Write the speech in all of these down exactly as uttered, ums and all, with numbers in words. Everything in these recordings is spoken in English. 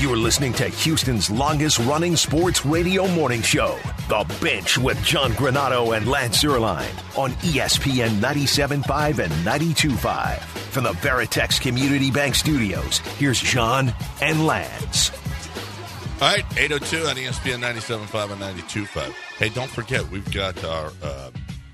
You're listening to Houston's longest-running sports radio morning show, The Bench with John Granato and Lance Zierlein on E S P N ninety-seven point five and ninety-two point five. From the Veritex Community Bank Studios, here's John and Lance. All right, eight oh two on E S P N ninety-seven point five and ninety-two point five. Hey, don't forget, we've got our uh,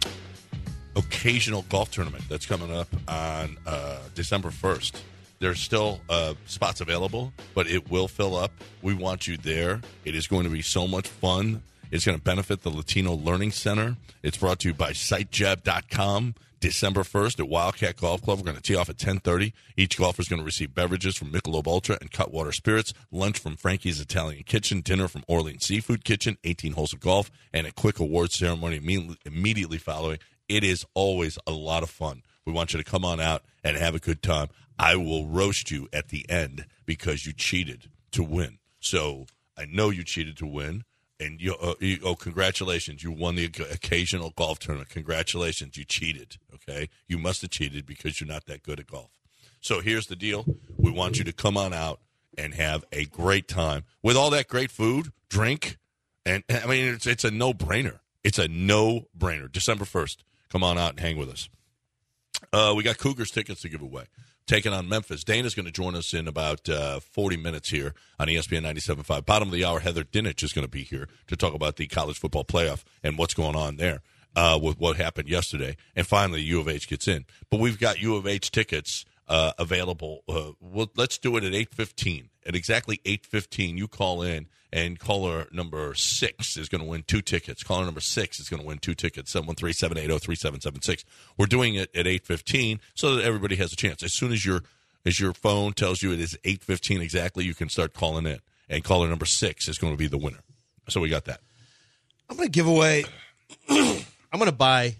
occasional golf tournament that's coming up on uh, December first. There's still uh, spots available, but it will fill up. We want you there. It is going to be so much fun. It's going to benefit the Latino Learning Center. It's brought to you by Site Jab dot com. December first at Wildcat Golf Club. We're going to tee off at ten thirty. Each golfer is going to receive beverages from Michelob Ultra and Cutwater Spirits, lunch from Frankie's Italian Kitchen, dinner from Orleans Seafood Kitchen, eighteen holes of golf, and a quick awards ceremony imme- immediately following. It is always a lot of fun. We want you to come on out and have a good time. I will roast you at the end because you cheated to win. So I know you cheated to win. And you, uh, you, oh, congratulations! You won the occasional golf tournament. Congratulations! You cheated. Okay, you must have cheated because you're not that good at golf. So here's the deal: we want you to come on out and have a great time with all that great food, drink, and I mean it's it's a no brainer. It's a no brainer. December first, come on out and hang with us. Uh, we got Cougars tickets to give away. Taking on Memphis. Dana's going to join us in about uh, forty minutes here on E S P N ninety-seven point five. Bottom of the hour, Heather Dinich is going to be here to talk about the college football playoff and what's going on there uh, with what happened yesterday. And finally, U of H gets in. But we've got U of H tickets uh, available. Uh, well, let's do it at eight fifteen. At exactly eight fifteen, you call in, and caller number six is going to win two tickets. Caller number six is going to win two tickets, seven one three, seven eight zero, three seven seven six. We're doing it at eight fifteen so that everybody has a chance. As soon as your as your phone tells you it is eight fifteen exactly, you can start calling in. And caller number six is going to be the winner. So we got that. I'm going to give away – I'm going to buy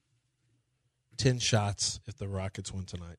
ten shots if the Rockets win tonight.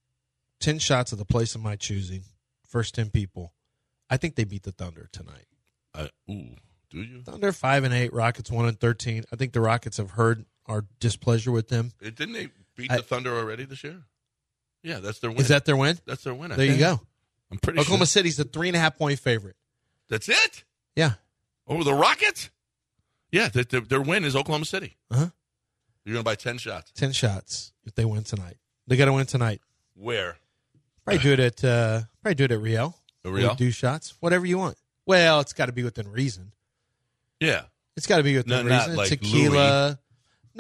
ten shots of the place of my choosing. First ten people. I think they beat the Thunder tonight. Uh, ooh, do you? Thunder five and eight. Rockets one and thirteen. I think the Rockets have heard our displeasure with them. It, didn't they beat I, the Thunder already this year? Yeah, that's their win. Is that their win? That's their win. I there think. you go. I'm pretty Oklahoma sure. City's a three and a half point favorite. That's it? Yeah. Over the Rockets? Yeah, the, the, their win is Oklahoma City. Uh huh. You're going to buy ten shots. Ten shots if they win tonight. They got to win tonight. Where? Probably do it at uh, probably do it at Rio. Rio? Do shots, whatever you want. Well, it's got to be within reason. Yeah. It's got to be within No, reason. not like Tequila. Louis.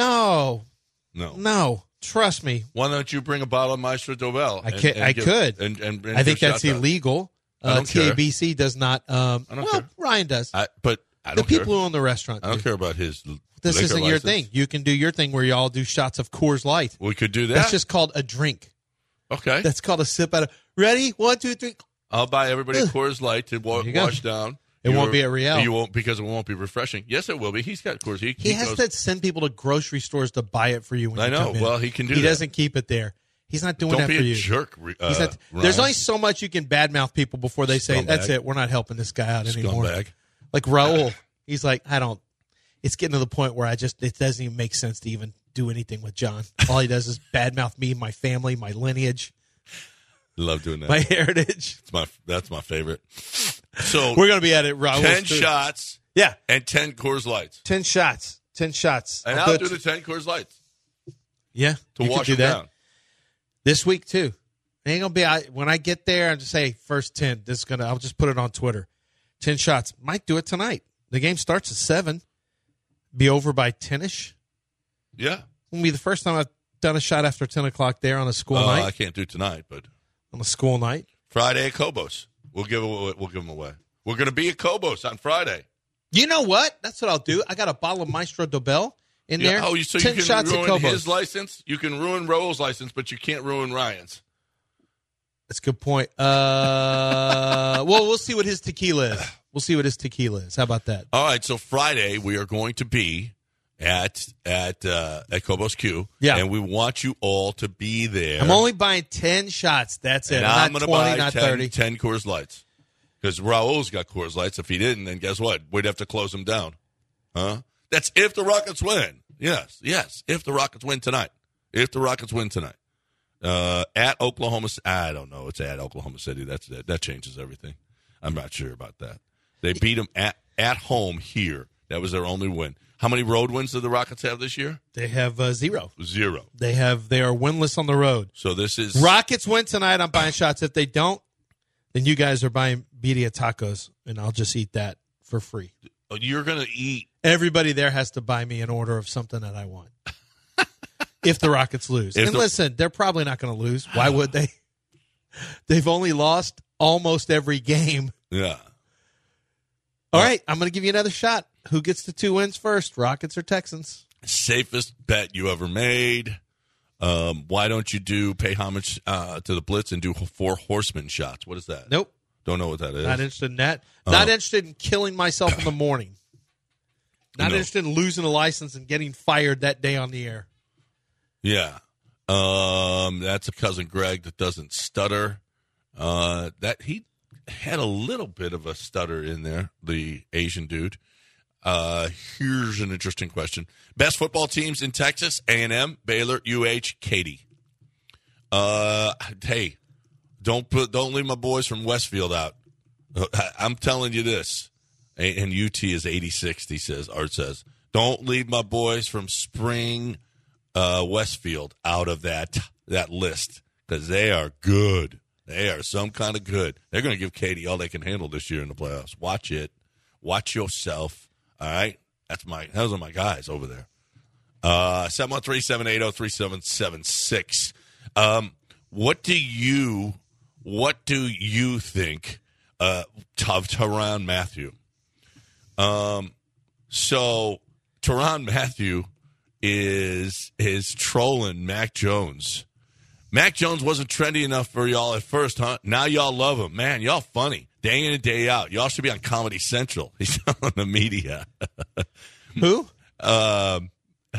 No. No. No. Trust me. Why don't you bring a bottle of Maestro Dobel? I could. I give, could. And, and, and I think give that's shots out? illegal. I Uh, don't T A B C does not. Um, I don't well, care. Ryan does. I, but I the don't people care. who own the restaurant. I don't do. care about his This liquor isn't your license. thing. You can do your thing where you all do shots of Coors Light. We could do that. That's just called a drink. Okay. That's called a sip out of. Ready? One, two, three. I'll buy everybody a Ugh. Coors Light to wa- There you go. wash down. It Your- won't be at Real. You won't because it won't be refreshing. Yes, it will be. He's got Coors. He, He, he has goes, to send people to grocery stores to buy it for you when I you know. come in. Well, he can do He that. doesn't keep it there. He's not doing Don't that be for a you. jerk. Uh, He's not, Ryan. there's only so much you can badmouth people before they say, Scumbag. that's it, we're not helping this guy out anymore. Scumbag. Like Raul, he's like, I don't, it's getting to the point where I just, it doesn't even make sense to even do anything with John. All he does is badmouth me, my family, my lineage, Love doing that. my heritage. It's my that's my favorite. So We're going to be at it, Raul. ten shots Yeah. and ten Coors Lights. ten shots. ten shots. And I'll I'll do do it. the ten Coors Lights Yeah. to you could wash do them that. down. This week too. It ain't gonna be. I, when I get there, I just say first ten. This is gonna. I'll just put it on Twitter. Ten shots. Might do it tonight. The game starts at seven. Be over by ten-ish. Yeah. Will be the first time I've done a shot after ten o'clock there on a school Uh, night. I can't do tonight, but On a school night. Friday at Cobos. We'll give away, we'll give them away. We're going to be at Cobos on Friday. You know what? That's what I'll do. I got a bottle of Maestro Dobel in Yeah, there. oh, so ten you can shots at ruin Cobos. his license. You can ruin Raul's license, but you can't ruin Ryan's. That's a good point. Uh, well, we'll see what his tequila is. We'll see what his tequila is. How about that? All right, so Friday we are going to be at at uh, at Cobos Q. Yeah. And we want you all to be there. I'm only buying ten shots. That's it. and I'm I'm not going to twenty, buy not ten, thirty. ten Coors Lights. Because Raul's got Coors Lights. If he didn't, then guess what? We'd have to close him down. Huh? That's if the Rockets win. Yes, yes. If the Rockets win tonight. If the Rockets win tonight. Uh, at Oklahoma City. I don't know. It's at Oklahoma City. That's that, that changes everything. I'm not sure about that. They beat them at, at home here. That was their only win. How many road wins do the Rockets have this year? They have uh, zero. Zero. They have. They are winless on the road. So this is Rockets win tonight. I'm buying shots. If they don't, then you guys are buying birria tacos, and I'll just eat that for free. You're gonna eat. Everybody there has to buy me an order of something that I want. If the Rockets lose, If and the- listen, they're probably not going to lose. Why would they? They've only lost almost every game. Yeah. All right, I'm going to give you another shot. Who gets the two wins first, Rockets or Texans? Safest bet you ever made. Um, why don't you do pay homage uh, to the Blitz and do four horseman shots? What is that? Nope. Don't know what that is. Not interested in that. Not Oh. interested in killing myself in the morning. Not No. interested in losing a license and getting fired that day on the air. Yeah. Um, that's a cousin Greg that doesn't stutter. Uh, that he had a little bit of a stutter in there, the Asian dude. Uh, here's an interesting question. Best football teams in Texas: A and M, Baylor, U H, Katy. Uh, hey, don't put, don't leave my boys from Westfield out. I- I'm telling you this. A- And U T is eighty-six, he says, Art says. Don't leave my boys from Spring, uh, Westfield out of that that list because they are good. They are some kind of good. They're going to give Katy all they can handle this year in the playoffs. Watch it. Watch yourself. All right? That's my, those are my guys over there. Uh, seven one three, seven eight zero, three seven seven six. Um, what do you, what do you think uh, of Tyrann Mathieu? Um, so Tyrann Mathieu is is trolling Mac Jones. Mac Jones wasn't trendy enough for y'all at first, huh? Now y'all love him. Man, y'all funny. Day in and day out. Y'all should be on Comedy Central. He's on the media. Who? Um,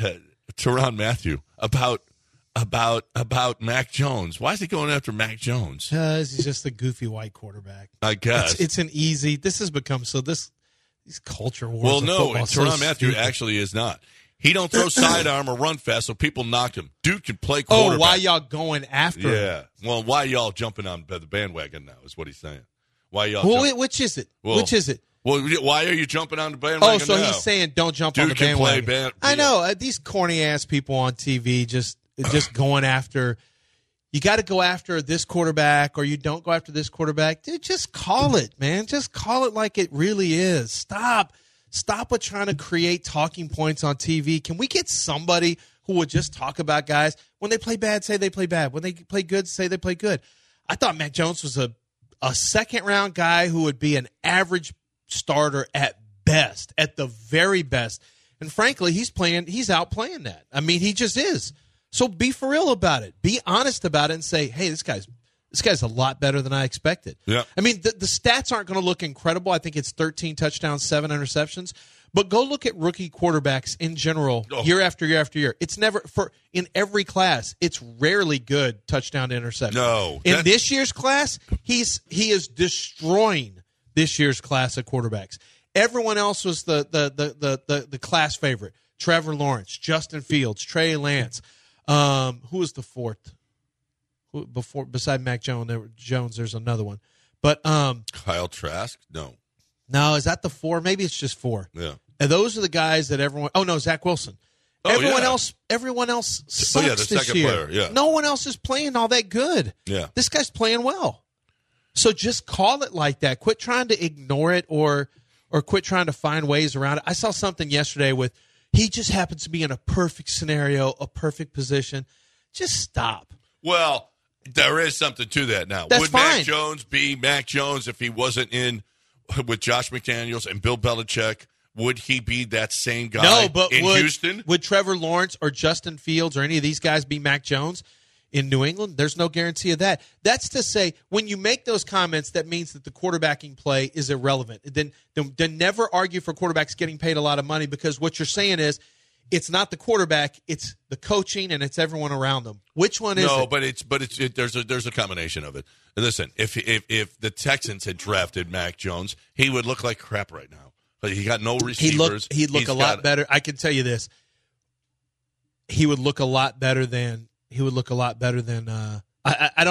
Tyrann Mathieu about about about Mac Jones. Why is he going after Mac Jones? Because he's just a goofy white quarterback. I guess. It's, it's an easy. This has become so. This these culture wars. Well, of no, football are so Tyrann Mathieu stupid. actually is not. He don't throw sidearm or run fast, so people knocked him. Dude can play Oh, quarterback. why y'all going after him? Yeah. Well, why y'all jumping on the bandwagon now is what he's saying. Why y'all Well, jump- wait, which is it? Well, which is it? Well, why are you jumping on the bandwagon Oh, so now? he's saying don't jump Dude on the can play bandwagon. band- I know uh, these corny ass people on T V just just going after. You got to go after this quarterback, or you don't go after this quarterback. Dude, just call it, man. Just call it like it really is. Stop, stop with trying to create talking points on T V. Can we get somebody who would just talk about guys when they play bad, say they play bad. When they play good, say they play good. I thought Mac Jones was a a second round guy who would be an average starter at best, at the very best. And frankly, he's playing, he's outplaying that. I mean, he just is. So be for real about it. Be honest about it and say, hey, this guy's this guy's a lot better than I expected. Yeah. I mean, the, the stats aren't going to look incredible. I think it's thirteen touchdowns, seven interceptions. But go look at rookie quarterbacks in general, Oh. year after year after year. It's never for in every class. It's rarely good touchdown to interception. No, in that- this year's class, he's he is destroying this year's class of quarterbacks. Everyone else was the the the the the, the class favorite. Trevor Lawrence, Justin Fields, Trey Lance. Um, who was the fourth? Who, before beside Mac Jones, there, Jones, there's another one. But um, Kyle Trask? No. no, is that the four? Maybe it's just four. Yeah. And those are the guys that everyone. Oh no, Zach Wilson. Oh, everyone yeah. else, everyone else sucks Oh, yeah, the this second year. player, yeah. No one else is playing all that good. Yeah. This guy's playing well. So just call it like that. Quit trying to ignore it or or quit trying to find ways around it. I saw something yesterday with he just happens to be in a perfect scenario, a perfect position. Just stop. Well, there is something to that now. That's Would fine. Mac Jones be Mac Jones if he wasn't in with Josh McDaniels and Bill Belichick? Would he be that same guy No, but in would, Houston? would Trevor Lawrence or Justin Fields or any of these guys be Mac Jones in New England? There's no guarantee of that. That's to say, when you make those comments, that means that the quarterbacking play is irrelevant. Then, then, then never argue for quarterbacks getting paid a lot of money, because what you're saying is it's not the quarterback, it's the coaching and it's everyone around them. Which one is No, it? but it's but it's it, there's a there's a combination of it. Listen, if if if the Texans had drafted Mac Jones, he would look like crap right now. But he got no receivers. He'd look, he'd look He's a lot got- better. I can tell you this. He would look a lot better than he would look a lot better than uh, I, I I don't know.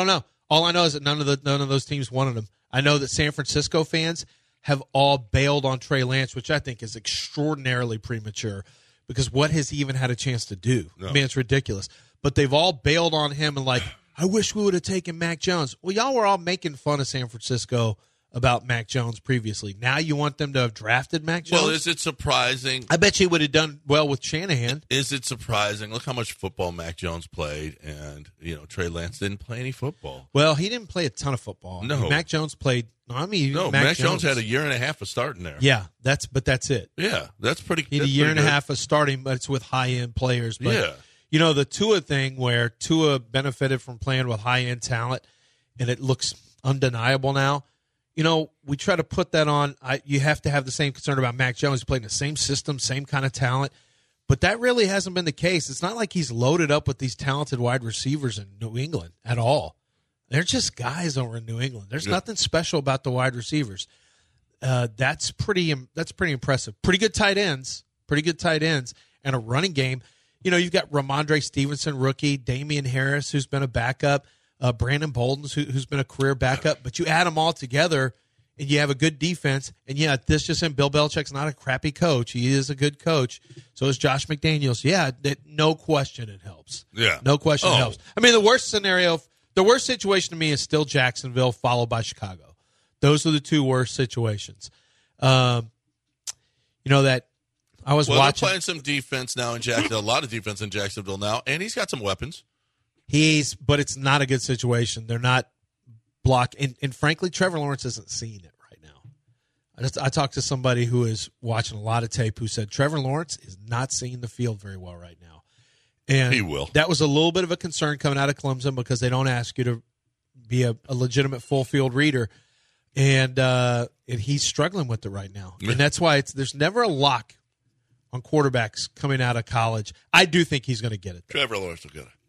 All I know is that none of the none of those teams wanted him. I know that San Francisco fans have all bailed on Trey Lance, which I think is extraordinarily premature because what has he even had a chance to do? No. I mean, it's ridiculous. But they've all bailed on him and like, I wish we would have taken Mac Jones. Well, y'all were all making fun of San Francisco about Mac Jones previously. Now you want them to have drafted Mac Jones? Well, is it surprising? I bet you would have done well with Shanahan. Is it surprising? Look how much football Mac Jones played, and you know Trey Lance didn't play any football. Well, he didn't play a ton of football. No, I mean, Mac Jones played. No, I mean, no, Mac, Mac Jones. Jones had a year and a half of starting there. Yeah, that's but that's it. Yeah, that's pretty. He had that's a year and good. a half of starting, but it's with high end players. But, yeah, you know the Tua thing where Tua benefited from playing with high end talent, and it looks undeniable now. You know, we try to put that on. I, you have to have the same concern about Mac Jones. He played in the same system, same kind of talent. But that really hasn't been the case. It's not like he's loaded up with these talented wide receivers in New England at all. They're just guys over in New England. There's yeah. nothing special about the wide receivers. Uh, that's pretty That's pretty impressive. Pretty good tight ends. Pretty good tight ends. And a running game. You know, you've got Ramondre Stevenson, rookie, Damian Harris, who's been a backup. Uh, Brandon Bolden, who, who's been a career backup, but you add them all together, and you have a good defense. And yeah, this just in, Bill Belichick's not a crappy coach; he is a good coach. So is Josh McDaniels. Yeah, that, no question, it helps. Yeah, no question, oh. it helps. I mean, the worst scenario, the worst situation to me is still Jacksonville, followed by Chicago. Those are the two worst situations. Um, you know that I was well, watching. They're playing some defense now in Jacksonville. A lot of defense in Jacksonville now, and he's got some weapons. He's, but it's not a good situation. They're not block, and, and frankly, Trevor Lawrence isn't seeing it right now. I just I talked to somebody who is watching a lot of tape who said Trevor Lawrence is not seeing the field very well right now, and he will. That was a little bit of a concern coming out of Clemson because they don't ask you to be a, a legitimate full field reader, and uh, and he's struggling with it right now, and that's why it's there's never a lock on quarterbacks coming out of college. I do think he's going to get it, though. Trevor Lawrence will get it.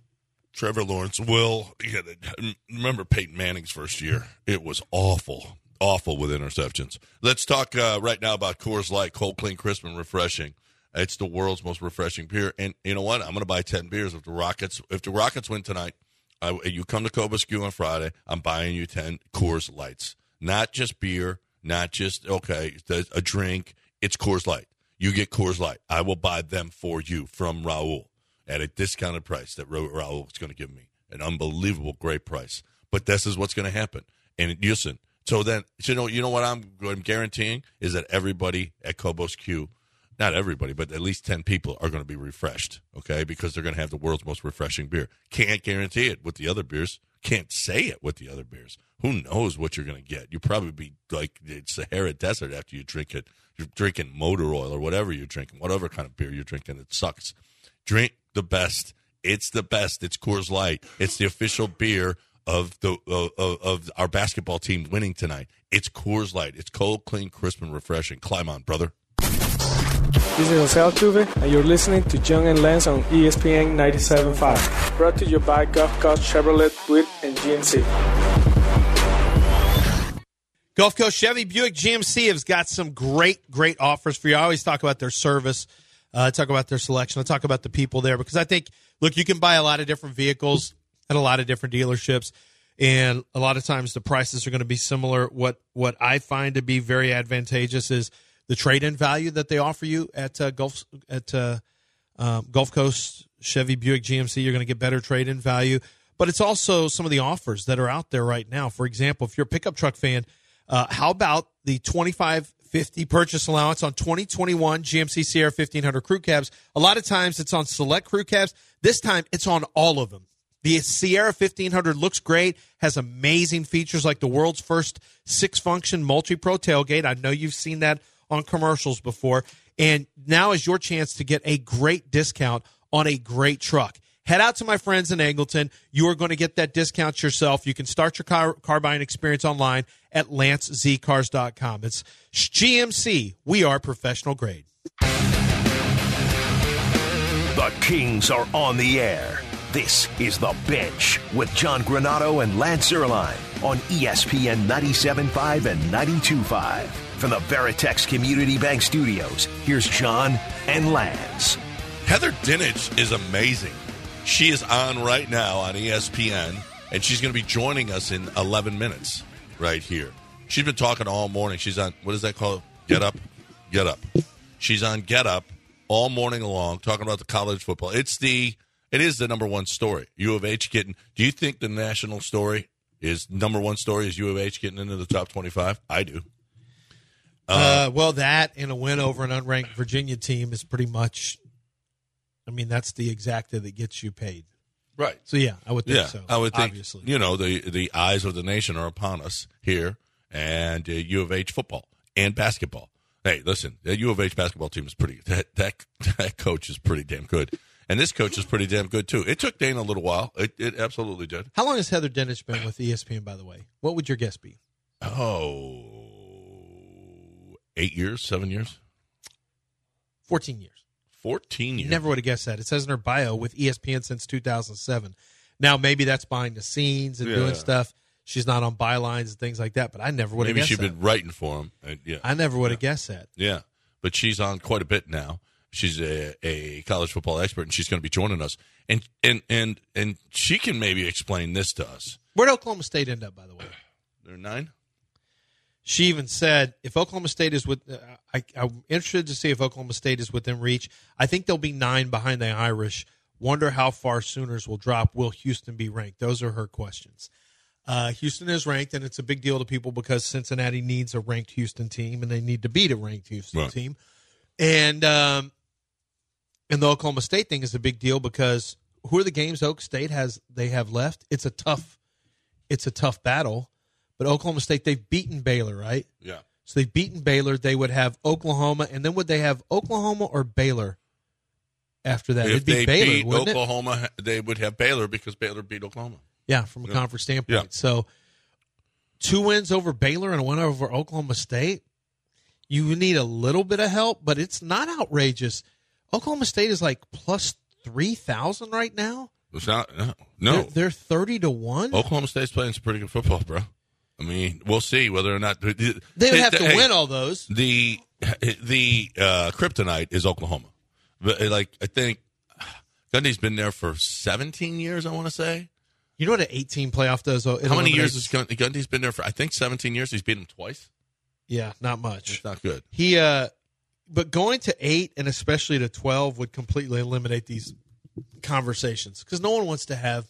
Trevor Lawrence will get it. Remember Peyton Manning's first year? It was awful, awful with interceptions. Let's talk uh, right now about Coors Light, cold, clean, crisp, and refreshing. It's the world's most refreshing beer. And you know what? I'm going to buy ten beers if the Rockets if the Rockets win tonight. I, you come to Cobusque on Friday, I'm buying you ten Coors Lights. Not just beer, not just, okay, a drink. It's Coors Light. You get Coors Light. I will buy them for you from Raul at a discounted price that Raul is going to give me. An unbelievable great price. But this is what's going to happen. And listen, so then, you know, you know what I'm, what I'm guaranteeing is that everybody at Cobusque, not everybody, but at least ten people are going to be refreshed, okay, because they're going to have the world's most refreshing beer. Can't guarantee it with the other beers. Can't say it with the other beers. Who knows what you're going to get? You'll probably be like the Sahara Desert after you drink it. You're drinking motor oil or whatever you're drinking, whatever kind of beer you're drinking. It sucks. Drink the best. It's the best. It's Coors Light. It's the official beer of the of, of our basketball team winning tonight. It's Coors Light. It's cold, clean, crisp, and refreshing. Climb on, brother. This is Jose Altuve, and you're listening to John and Lance on E S P N ninety-seven point five. Brought to you by Gulf Coast Chevrolet, Buick, and G M C. Gulf Coast Chevy, Buick, G M C has got some great, great offers for you. I always talk about their service. Uh, I talk about their selection. I talk about the people there because I think, look, you can buy a lot of different vehicles at a lot of different dealerships, and a lot of times the prices are going to be similar. What what I find to be very advantageous is the trade-in value that they offer you at uh, Gulf at uh, um, Gulf Coast Chevy, Buick, G M C. You're going to get better trade-in value, but it's also some of the offers that are out there right now. For example, if you're a pickup truck fan, uh, how about the twenty-five fifty purchase allowance on twenty twenty-one G M C Sierra fifteen hundred crew cabs? A lot of times it's on select crew cabs. This time it's on all of them. The Sierra fifteen hundred looks great, has amazing features like the world's first six-function multi-pro tailgate. I know you've seen that on commercials before. And now is your chance to get a great discount on a great truck. Head out to my friends in Angleton. You are going to get that discount yourself. You can start your car, car buying experience online at lance z cars dot com. It's G M C. We are professional grade. The Kings are on the air. This is The Bench with John Granato and Lance Zierlein on E S P N ninety-seven point five and ninety-two point five. From the Veritex Community Bank Studios, here's John and Lance. Heather Dinich is amazing. She is on right now on E S P N and she's going to be joining us in eleven minutes right here. She's been talking all morning. She's on, what is that called? Get Up? Get Up. She's on Get Up all morning long talking about the college football. It's the, it is the number one story. U of H getting, do you think the national story is, number one story is U of H getting into the top twenty-five? I do. Uh, uh, well, that and a win over an unranked Virginia team is pretty much, I mean, that's the exacta that gets you paid. Right. So, yeah, I would think yeah, so. I would think, obviously. You know, the, the eyes of the nation are upon us here, and uh, U of H football and basketball. Hey, listen, the U of H basketball team is pretty, that, that, that coach is pretty damn good. And this coach is pretty damn good, too. It took Dana a little while. It, it absolutely did. How long has Heather Dinich been with E S P N, by the way? What would your guess be? Oh, eight years, seven years? fourteen years. fourteen years. Never would have guessed that. It says in her bio with E S P N since two thousand seven. Now, maybe that's behind the scenes and yeah. doing stuff. She's not on bylines and things like that, but I never would have guessed that. Maybe she'd been writing for him. Uh, yeah. I never would have yeah. guessed that. Yeah, but she's on quite a bit now. She's a, a college football expert, and she's going to be joining us. And, and and and she can maybe explain this to us. Where'd Oklahoma State end up, by the way? They're nine? She even said, if Oklahoma State is with, uh, I, I'm interested to see if Oklahoma State is within reach. I think they'll be nine behind the Irish. Wonder how far Sooners will drop. Will Houston be ranked? Those are her questions. Uh, Houston is ranked, and it's a big deal to people because Cincinnati needs a ranked Houston team, and they need to beat a ranked Houston right. team. And um, and the Oklahoma State thing is a big deal because who are the games Oak State has they have left? It's a tough, it's a tough battle. But Oklahoma State, they've beaten Baylor, right? Yeah. So they've beaten Baylor. They would have Oklahoma, and then would they have Oklahoma or Baylor after that? If It'd be they Baylor, beat wouldn't Oklahoma, it? they would have Baylor because Baylor beat Oklahoma. Yeah, from a yeah. conference standpoint. Yeah. So two wins over Baylor and a win over Oklahoma State. You need a little bit of help, but it's not outrageous. Oklahoma State is like plus three thousand right now. It's not, no. no. They're, they're thirty to one. Oklahoma State's playing some pretty good football, bro. I mean, we'll see whether or not they would have to hey, win all those. The the uh, kryptonite is Oklahoma. But like I think Gundy's been there for seventeen years. I want to say. You know what an eighteen playoff does? It How many years has Gundy, Gundy's been there for? I think seventeen years. He's beat him twice. Yeah, not much. It's not good. He, uh, but going to eight and especially to twelve would completely eliminate these conversations because no one wants to have,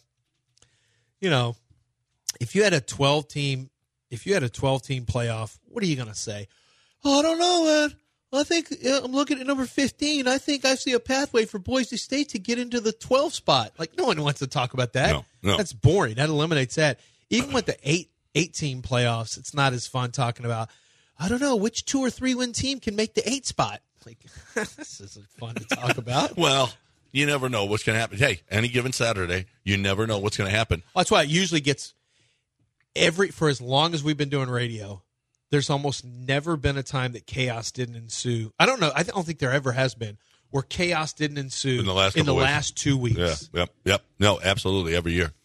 you know, if you had a twelve team, if you had a twelve team playoff, what are you going to say? Oh, I don't know, man. I think uh, I'm looking at number fifteen. I think I see a pathway for Boise State to get into the twelve spot. Like, no one wants to talk about that. No, no. That's boring. That eliminates that. Even with the eight, eight team playoffs, it's not as fun talking about, I don't know, which two or three win team can make the eight spot. Like, this isn't fun to talk about. Well, you never know what's going to happen. Hey, any given Saturday, you never know what's going to happen. Well, that's why it usually gets every, for as long as we've been doing radio, there's almost never been a time that chaos didn't ensue. I don't know. I don't think there ever has been where chaos didn't ensue in the last, in the weeks. last two weeks. Yeah, yep, yep. No, absolutely, every year.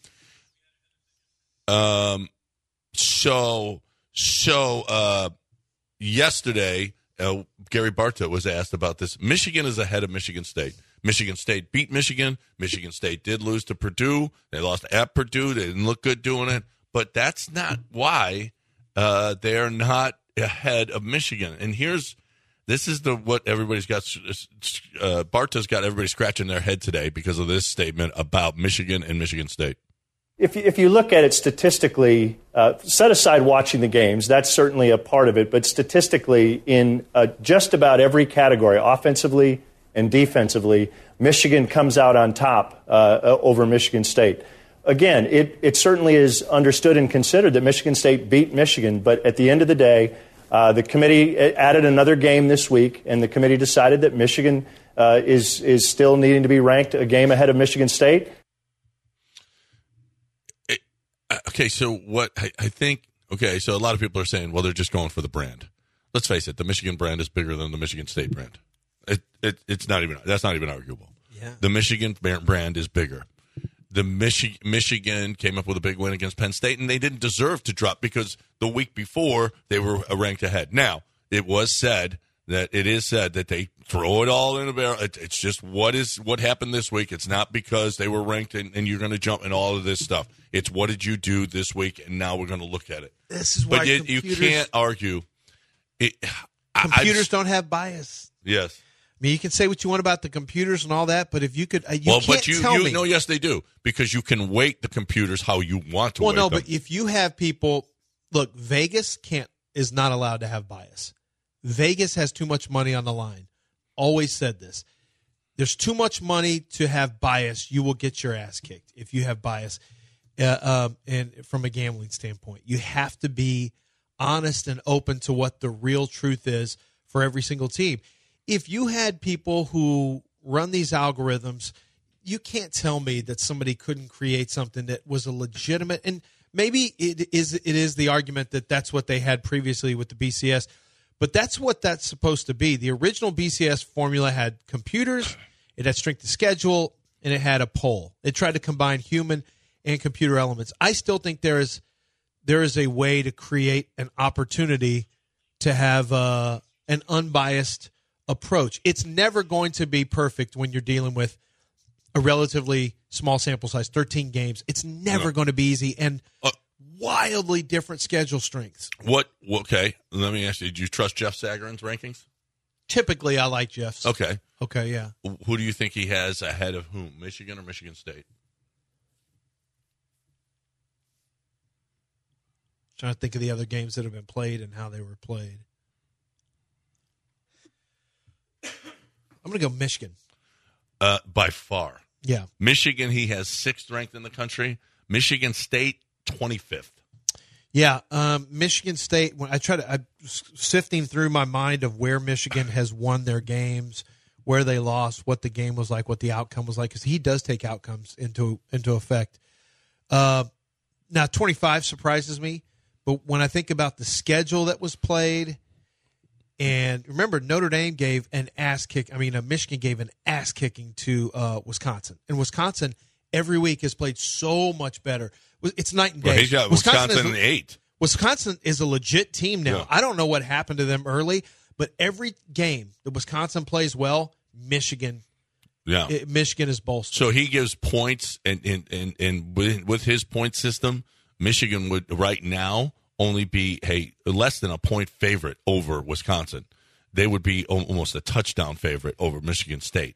Um, so, so uh, yesterday, uh, Gary Barta was asked about this. Michigan is ahead of Michigan State. Michigan State beat Michigan. Michigan State did lose to Purdue. They lost at Purdue. They didn't look good doing it. But that's not why uh, they're not ahead of Michigan. And here's this is the what everybody's got. Uh, Barta's got everybody scratching their head today because of this statement about Michigan and Michigan State. If you, if you look at it statistically, uh, set aside watching the games, that's certainly a part of it. But statistically, in uh, just about every category, offensively and defensively, Michigan comes out on top uh, over Michigan State. Again, it, it certainly is understood and considered that Michigan State beat Michigan. But at the end of the day, uh, the committee added another game this week, and the committee decided that Michigan uh, is is still needing to be ranked a game ahead of Michigan State. Okay, so what I, I think, okay, so a lot of people are saying, well, they're just going for the brand. Let's face it, the Michigan brand is bigger than the Michigan State brand. It, it, it's not even, that's not even arguable. Yeah. The Michigan brand is bigger. The Michi- Michigan came up with a big win against Penn State, and they didn't deserve to drop because the week before they were ranked ahead. Now, it was said that it is said that they throw it all in a barrel. It, it's just what is what happened this week. It's not because they were ranked and, and you're going to jump in all of this stuff. It's what did you do this week, and now we're going to look at it. This is why but you, you can't argue. It, computers I, don't have bias. Yes. I mean, you can say what you want about the computers and all that, but if you could, uh, you well, can't but you, tell you me. know, yes, they do, because you can weight the computers how you want to well, weight no, them. but if you have people, look, Vegas can't is not allowed to have bias. Vegas has too much money on the line. Always said this. There's too much money to have bias. You will get your ass kicked if you have bias. Uh, um, and from a gambling standpoint, you have to be honest and open to what the real truth is for every single team. If you had people who run these algorithms, you can't tell me that somebody couldn't create something that was a legitimate, and maybe it is it is the argument that that's what they had previously with the B C S, but that's what that's supposed to be. The original B C S formula had computers, it had strength of schedule, and it had a poll. It tried to combine human and computer elements. I still think there is there is a way to create an opportunity to have uh, an unbiased approach. It's never going to be perfect when you're dealing with a relatively small sample size, thirteen games. It's never No. going to be easy, and Uh, wildly different schedule strengths. What? Okay, let me ask you: do you trust Jeff Sagarin's rankings? Typically, I like Jeff's. Okay, Okay, yeah. who do you think he has ahead of whom? Michigan or Michigan State? Trying to think of the other games that have been played and how they were played. I'm going to go Michigan. Uh, by far, Yeah. Michigan. He has sixth ranked in the country. Michigan State twenty-fifth. Yeah, um, Michigan State. When I try to, I'm sifting through my mind of where Michigan has won their games, where they lost, what the game was like, what the outcome was like, because he does take outcomes into into effect. Uh, now, twenty-five surprises me, but when I think about the schedule that was played, and remember, Notre Dame gave an ass kick. I mean, uh, Michigan gave an ass kicking to uh, Wisconsin, and Wisconsin every week has played so much better. It's night and day. Well, he's got Wisconsin in is, eight. Wisconsin is a legit team now. Yeah. I don't know what happened to them early, but every game that Wisconsin plays well, Michigan, Yeah. it, Michigan is bolstered. So he gives points, and and and, and with, with his point system, Michigan would right now only be hey less than a point favorite over Wisconsin. They would be al- almost a touchdown favorite over Michigan State.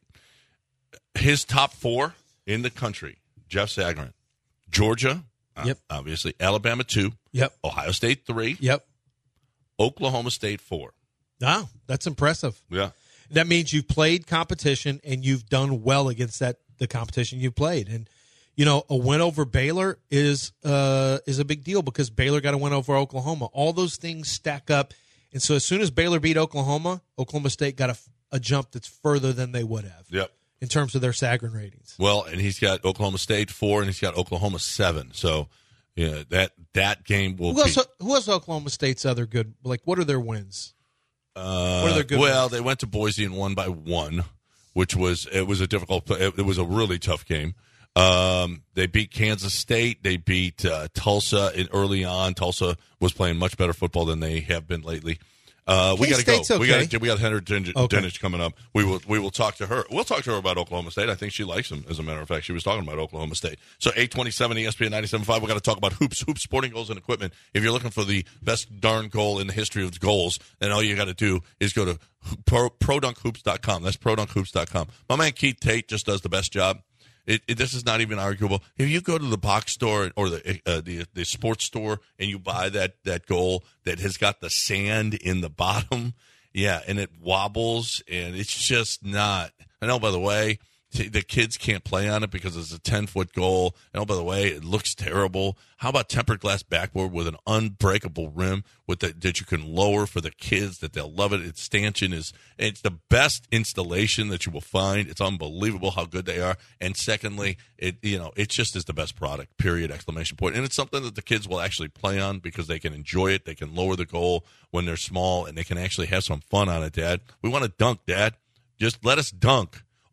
His top four in the country: Jeff Sagarin, Georgia, uh, Yep. obviously Alabama two, Yep. Ohio State three, Yep. Oklahoma State four. Wow, that's impressive. Yeah. That means you've played competition and you've done well against that the competition you've played. And you know, a win over Baylor is uh, is a big deal because Baylor got a win over Oklahoma. All those things stack up, and so as soon as Baylor beat Oklahoma, Oklahoma State got a, a jump that's further than they would have. Yep. In terms of their Sagarin ratings. Well, and he's got Oklahoma State four, and he's got Oklahoma seven. So, yeah, that that game will Who be. else? Who else? Oklahoma State's other good? Like, what are their wins? Uh, what are their good well, wins? they went to Boise and won by one, which was it was a difficult. It, it was a really tough game. Um, they beat Kansas State. They beat uh, Tulsa in early on. Tulsa was playing much better football than they have been lately. Uh, we got to go. K-State's We got okay. we got Heather Dinich Okay. Dinich coming up. We will we will talk to her. We'll talk to her about Oklahoma State. I think she likes them. As a matter of fact, she was talking about Oklahoma State. So eight twenty-seven E S P N ninety-seven point five. We got to talk about hoops, hoops, sporting goals, and equipment. If you're looking for the best darn goal in the history of goals, then all you got to do is go to pro, pro dunk hoops dot com. That's pro dunk hoops dot com. My man Keith Tate just does the best job. It, it, this is not even arguable. If you go to the box store or the uh, the the sports store and you buy that that goal that has got the sand in the bottom, yeah, and it wobbles and it's just not. I know, by the way, t- the kids can't play on it because it's a ten foot goal. And oh, by the way, it looks terrible. How about tempered glass backboard with an unbreakable rim with the, that you can lower for the kids that they'll love it? Its stanchion is it's the best installation that you will find. It's unbelievable how good they are. And secondly, it you know it just is the best product. Period! Exclamation point. And it's something that the kids will actually play on because they can enjoy it. They can lower the goal when they're small, and they can actually have some fun on it. Dad, we want to dunk, Dad. Just let us dunk.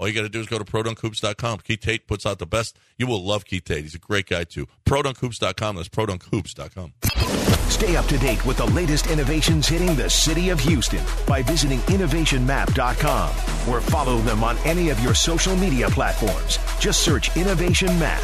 All you got to do is go to pro dunk hoops dot com. Keith Tate puts out the best. You will love Keith Tate. He's a great guy, too. pro dunk hoops dot com. That's pro dunk hoops dot com. Stay up to date with the latest innovations hitting the city of Houston by visiting innovation map dot com or follow them on any of your social media platforms. Just search Innovation Map.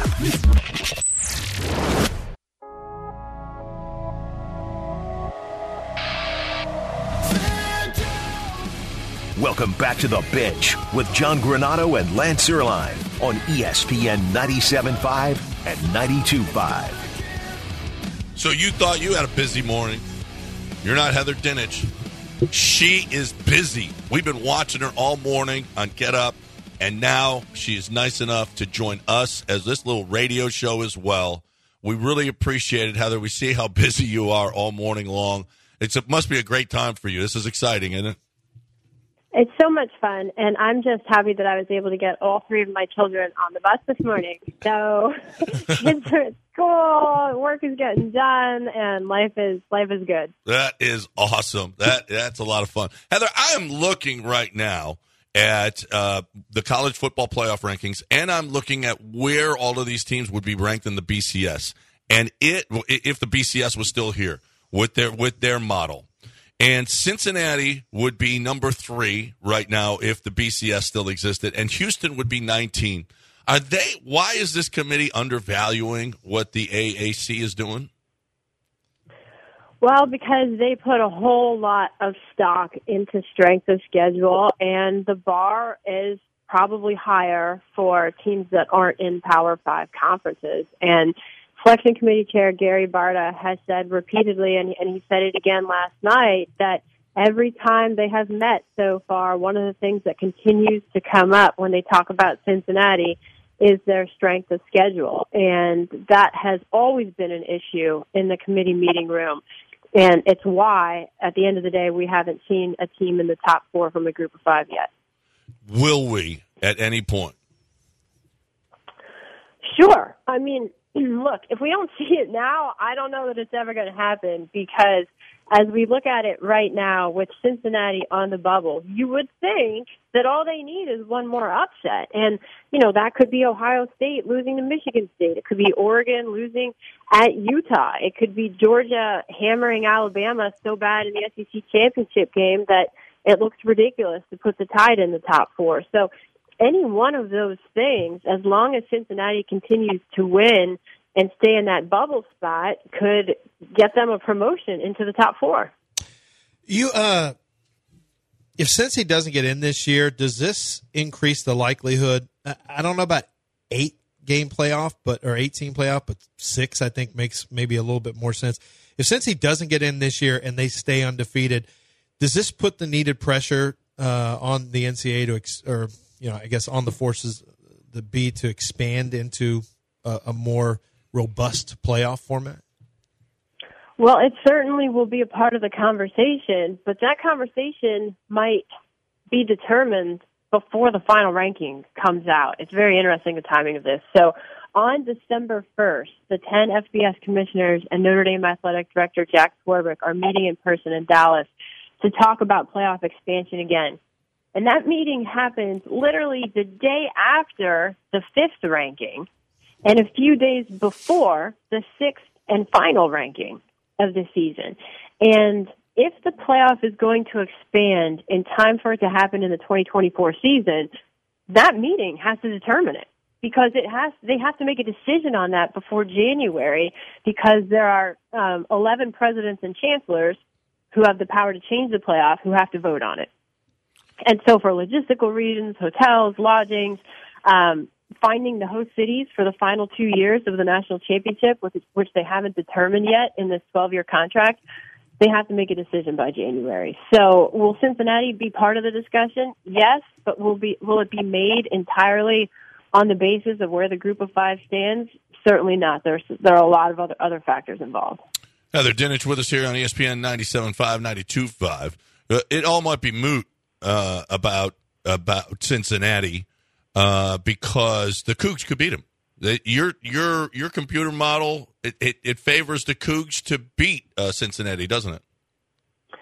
Welcome back to The Bench with John Granato and Lance Erline on E S P N ninety-seven point five and ninety-two point five. So you thought you had a busy morning. You're not Heather Dinich. She is busy. We've been watching her all morning on Get Up, and now she is nice enough to join us as this little radio show as well. We really appreciate it, Heather. We see how busy you are all morning long. It's, it must be a great time for you. This is exciting, isn't it? It's so much fun, and I'm just happy that I was able to get all three of my children on the bus this morning. So kids are at school, work is getting done, and life is life is good. That is awesome. That That's a lot of fun. Heather, I am looking right now at uh, the college football playoff rankings, and I'm looking at where all of these teams would be ranked in the B C S. And it, if the B C S was still here with their with their model. And Cincinnati would be number three right now if the B C S still existed, and Houston would be nineteen. Are they? Why is this committee undervaluing what the A A C is doing? Well, because they put a whole lot of stock into strength of schedule, and the bar is probably higher for teams that aren't in Power Five conferences. And Selection Committee Chair Gary Barta has said repeatedly, and, and he said it again last night, that every time they have met so far, one of the things that continues to come up when they talk about Cincinnati is their strength of schedule. And that has always been an issue in the committee meeting room. And it's why, at the end of the day, we haven't seen a team in the top four from a group of five yet. Will we at any point? Sure. I mean, look, if we don't see it now, I don't know that it's ever going to happen, because as we look at it right now with Cincinnati on the bubble, you would think that all they need is one more upset. And, you know, that could be Ohio State losing to Michigan State. It could be Oregon losing at Utah. It could be Georgia hammering Alabama so bad in the S E C championship game that it looks ridiculous to put the Tide in the top four. So any one of those things, as long as Cincinnati continues to win and stay in that bubble spot, could get them a promotion into the top four. You, uh, if Cincy doesn't get in this year, does this increase the likelihood? I don't know about eight game playoff, but or eighteen playoff, but six I think makes maybe a little bit more sense. If Cincy doesn't get in this year and they stay undefeated, does this put the needed pressure uh, on the N C A A to, ex- or you know, I guess on the forces, the B, to expand into a, a more robust playoff format? Well, it certainly will be a part of the conversation, but that conversation might be determined before the final ranking comes out. It's very interesting, the timing of this. So on December first, the ten F B S commissioners and Notre Dame Athletic Director Jack Swarbrick are meeting in person in Dallas to talk about playoff expansion again. And that meeting happens literally the day after the fifth ranking and a few days before the sixth and final ranking of the season. And if the playoff is going to expand in time for it to happen in the twenty twenty-four season, that meeting has to determine it, because it has they have to make a decision on that before January, because there are um, eleven presidents and chancellors who have the power to change the playoff who have to vote on it. And so for logistical reasons, hotels, lodgings, um, finding the host cities for the final two years of the national championship, which, which they haven't determined yet in this twelve-year contract, they have to make a decision by January. So will Cincinnati be part of the discussion? Yes, but will be will it be made entirely on the basis of where the group of five stands? Certainly not. There's there are a lot of other, other factors involved. Heather Dinich with us here on E S P N ninety-seven point five, ninety-two point five. Uh, it all might be moot uh, about about Cincinnati uh, because the Cougs could beat them. The, your your your computer model, it, it, it favors the Cougs to beat uh, Cincinnati, doesn't it?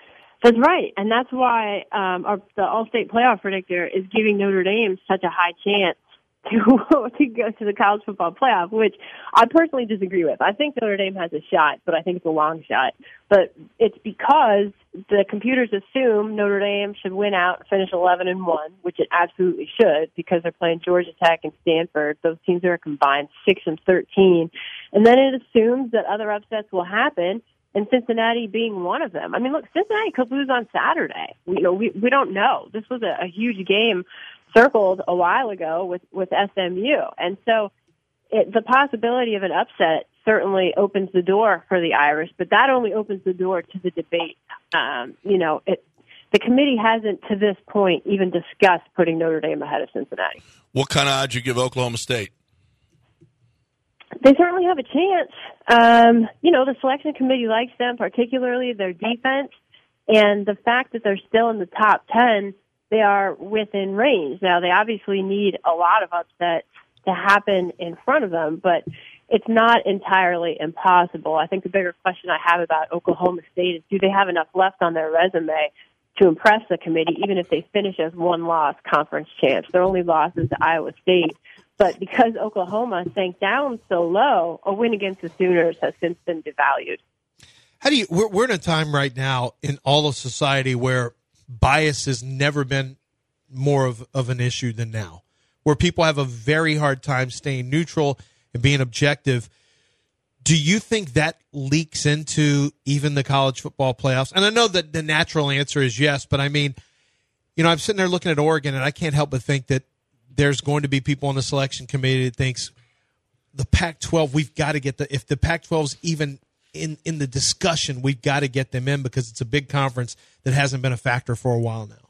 That's right, and that's why um, our, the All-State playoff predictor is giving Notre Dame such a high chance to to go to the college football playoff, which I personally disagree with. I think Notre Dame has a shot, but I think it's a long shot. But it's because the computers assume Notre Dame should win out and finish eleven and one, which it absolutely should, because they're playing Georgia Tech and Stanford. Those teams are combined six and thirteen, and then it assumes that other upsets will happen, and Cincinnati being one of them. I mean, look, Cincinnati could lose on Saturday. We, you know, we we don't know. This was a, a huge game circled a while ago with, with S M U. And so it, the possibility of an upset certainly opens the door for the Irish, but that only opens the door to the debate. Um, you know, it, the committee hasn't to this point even discussed putting Notre Dame ahead of Cincinnati. What kind of odds you give Oklahoma State? They certainly have a chance. Um, you know, the selection committee likes them, particularly their defense, and the fact that they're still in the top ten, they are within range. Now, they obviously need a lot of upsets to happen in front of them, but it's not entirely impossible. I think the bigger question I have about Oklahoma State is, do they have enough left on their resume to impress the committee, even if they finish as one-loss conference champs? Their only loss is to Iowa State. But because Oklahoma sank down so low, a win against the Sooners has since been devalued. How do you? We're, we're in a time right now in all of society where bias has never been more of, of an issue than now, where people have a very hard time staying neutral and being objective. Do you think that leaks into even the college football playoffs? And I know that the natural answer is yes, but I mean, you know, I'm sitting there looking at Oregon, and I can't help but think that there's going to be people on the selection committee that thinks the Pac twelve, we've got to get the, if the Pac twelve's even in, in the discussion, we've got to get them in because it's a big conference that hasn't been a factor for a while now.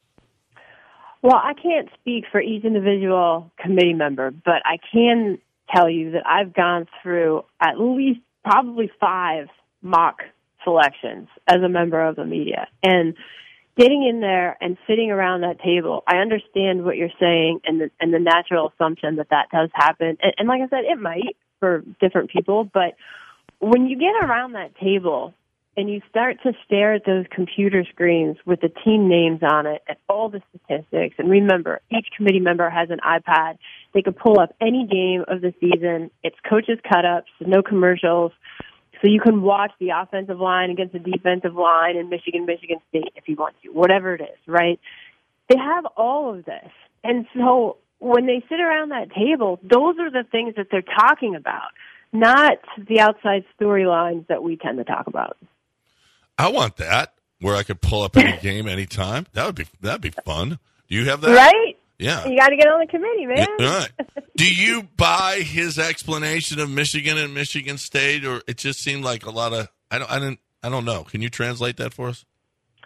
Well, I can't speak for each individual committee member, but I can tell you that I've gone through at least probably five mock selections as a member of the media. And getting in there and sitting around that table, I understand what you're saying and the, and the natural assumption that that does happen. And, and like I said, it might for different people, but when you get around that table and you start to stare at those computer screens with the team names on it and all the statistics, and remember, each committee member has an iPad. They can pull up any game of the season. It's coaches' cut-ups, no commercials. So you can watch the offensive line against the defensive line in Michigan, Michigan State if you want to, whatever it is, right? They have all of this. And so when they sit around that table, those are the things that they're talking about, not the outside storylines that we tend to talk about. I want that, where I could pull up any game anytime. That would be that'd be fun. Do you have that? Right? Yeah. You got to get on the committee, man. Yeah, right. Do you buy his explanation of Michigan and Michigan State, or it just seemed like a lot of I don't I didn't I don't know. Can you translate that for us?